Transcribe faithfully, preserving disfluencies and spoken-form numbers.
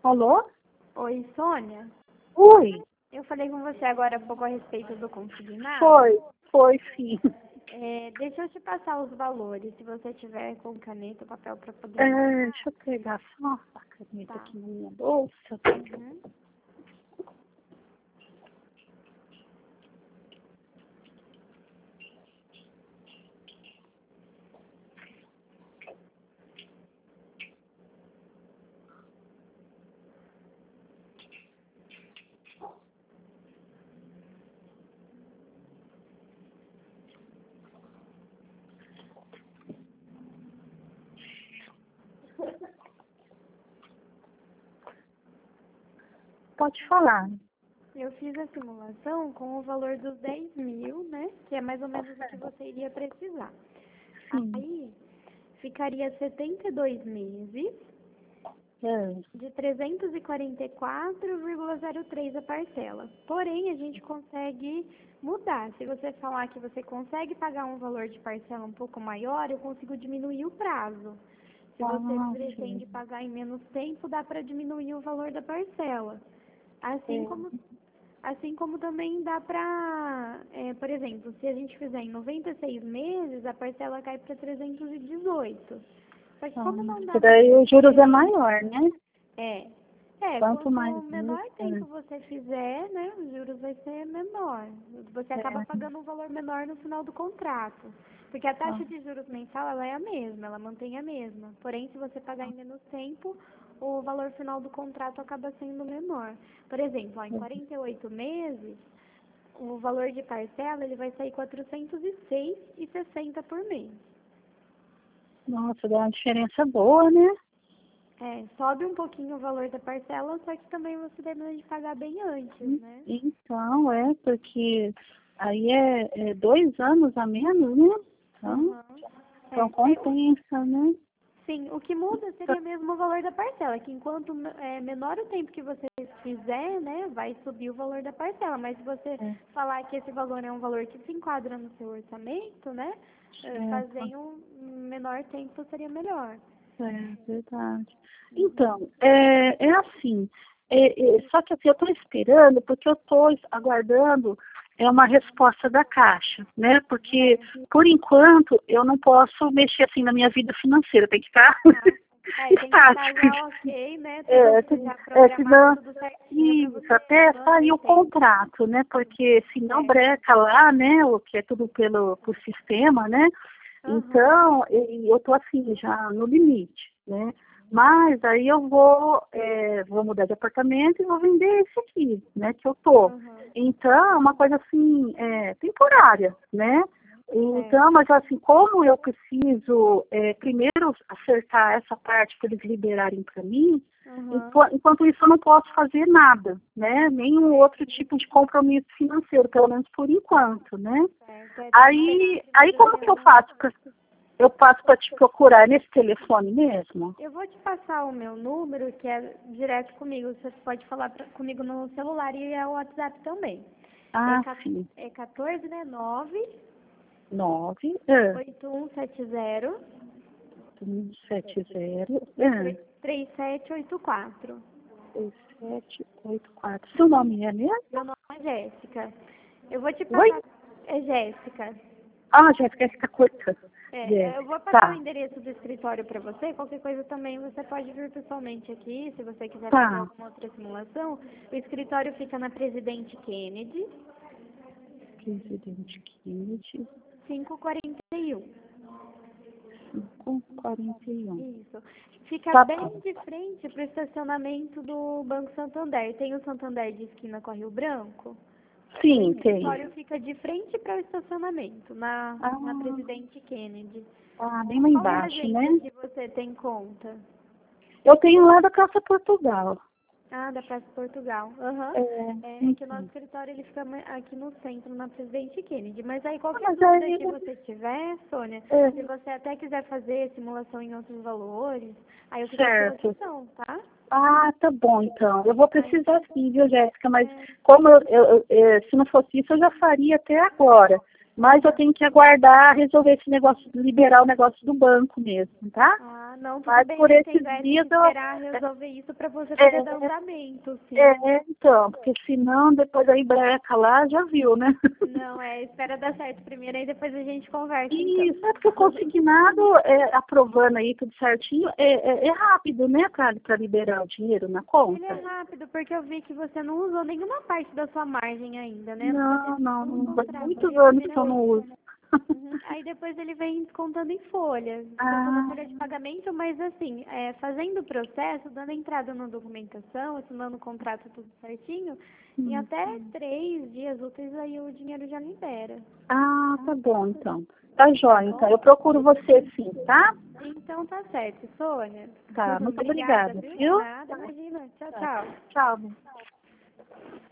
Alô? Oi, Sônia. Oi. Eu falei com você agora há pouco a respeito do consignado. Foi, foi sim. É, deixa eu te passar os valores, se você tiver com caneta ou papel para poder... É, deixa eu pegar só a caneta Tá. aqui na minha bolsa. Uhum. Pode falar. Eu fiz a simulação com o valor dos dez mil, né? Que é mais ou menos o que você iria precisar. Sim. Aí, ficaria setenta e dois meses, É. de trezentos e quarenta e quatro vírgula zero três a parcela. Porém, a gente consegue mudar. Se você falar que você consegue pagar um valor de parcela um pouco maior, eu consigo diminuir o prazo. Se você Ah, pretende sim. pagar em menos tempo, dá para diminuir o valor da parcela. Assim É. como, assim como também dá para, é, por exemplo, se a gente fizer em noventa e seis meses, a parcela cai para trezentos e dezoito. Só que Ah, como não porque dá daí muito os juros é tempo, maior, né? é, é, Quanto mais quanto menor juros, tempo você fizer, né, os juros vai ser menor. Você é. acaba É. pagando um valor menor no final do contrato. Porque a Ah, taxa de juros mensal, ela é a mesma, ela mantém a mesma. Porém, se você pagar em menos tempo, o valor final do contrato acaba sendo menor. Por exemplo, ó, em quarenta e oito meses, o valor de parcela, ele vai sair quatrocentos e seis reais e sessenta centavos por mês. nossa, dá uma diferença boa, né? É, sobe um pouquinho o valor da parcela, só que também você termina de pagar bem antes, né? Então, é, porque aí é, é dois anos a menos, né? Então, Aham. então É, é, o- compensa, né? sim, o que muda seria mesmo o valor da parcela, que enquanto é, menor o tempo que você fizer, né, vai subir o valor da parcela. Mas se você É, falar que esse valor é um valor que se enquadra no seu orçamento, né, eh, fazer certo, em um menor tempo seria melhor. é verdade. Uhum. Então, é, é assim, é, é, só que assim, eu estou esperando, porque eu estou aguardando é uma resposta da Caixa, né? Porque, por enquanto, eu não posso mexer assim na minha vida financeira, tem que estar Tá. É, tem que estar estático. já ok, né? É, Tudo já é, programado, senão, tudo certinho para isso, você até sair manter o tempo. contrato, né? Porque senão Certo. breca lá, né? O que é tudo pelo por sistema, né? Aham. Então, e eu tô assim, já no limite, né? Mas aí eu vou, é, vou mudar de apartamento e vou vender esse aqui, né? Que eu tô. Aham. Então, é uma coisa assim, é, temporária, né? Então, Certo. mas assim, como eu preciso é, primeiro acertar essa parte para eles liberarem para mim, Aham. enqu- enquanto isso eu não posso fazer nada, né? Nenhum outro tipo de compromisso financeiro, pelo menos por enquanto, né? Certo. É, tem que esperar Aí, aí primeiro a como que eu reunião. faço? pra- Eu passo para te procurar nesse telefone mesmo? Eu vou te passar o meu número, que é direto comigo. Você pode falar pra, comigo no celular e é o WhatsApp também. É, Ah, ca- sim. é quatorze, né? nove Nove, é, oito um sete zero um, sete, zero, é, três sete oito quatro. seis, sete, oito, quatro. Seu nome é mesmo? Meu nome é Jéssica. Eu vou te Oi? passar. É Jéssica. Ah, Jéssica, fica curta. É, eu vou Jéssica, passar o tá, endereço do escritório para você. Qualquer coisa também você pode vir pessoalmente aqui, se você quiser fazer tá. alguma outra simulação. O escritório fica na Presidente Kennedy, Presidente Kennedy, quinhentos e quarenta e um. cinco, quarenta e um. Isso. Fica Tá bem bom. de frente para o estacionamento do Banco Santander. Tem o Santander de esquina com a Rio Branco. O Sim, tem. escritório fica de frente para o estacionamento, na, na Ah, Presidente Kennedy. ah, bem lá Qual é a embaixo, né? agência que você tem conta? Eu tenho lá da Praça Portugal. Ah, da Praça Portugal. Aham. É, É, é que o nosso enfim. escritório ele fica ma- aqui no centro, na Presidente Kennedy. Mas aí Ah, qualquer mas dúvida aí, que você tiver, Sônia, é, se você até quiser fazer simulação em outros valores, aí eu fico à sua certo. opção, tá? Ah, tá bom, então. Eu vou Aí, precisar sim, viu, Jéssica? Mas é, como eu, eu- eu- eh, se não fosse isso, eu já faria até agora. Mas eu aham. tenho que aguardar resolver esse negócio, liberar o negócio do banco mesmo, tá? Ah, não, tudo Mas bem, por eu esses entendo, é, tem que dias eu... esperar resolver isso para você poder dar andamento, sim. É, então, porque senão depois aí breca lá, já viu, né? Não, é, espera dar certo primeiro, aí depois a gente conversa, então. Isso, é porque o consignado, é, aprovando aí tudo certinho, é, é, é rápido, né, para liberar o dinheiro na Ele é conta? rápido, porque eu vi que você não usou nenhuma parte da sua margem ainda, né? Não, não, Um não, faz contrato, muitos ele anos que eu primeiro... não uso. Uhum. Aí depois ele vem descontando em folhas, descontando a Ah, folha de pagamento, mas assim, é, fazendo o processo, dando entrada na documentação, assinando o contrato tudo certinho, em hum. até três dias úteis aí o dinheiro já libera. Ah, tá bom, então. Tá jóia, então. Eu procuro você sim, tá? Então tá certo, Sônia. Tá, muito Obrigada, obrigada, viu? viu? Nada, Tá, imagina. Tchau, tá. tchau. Tchau.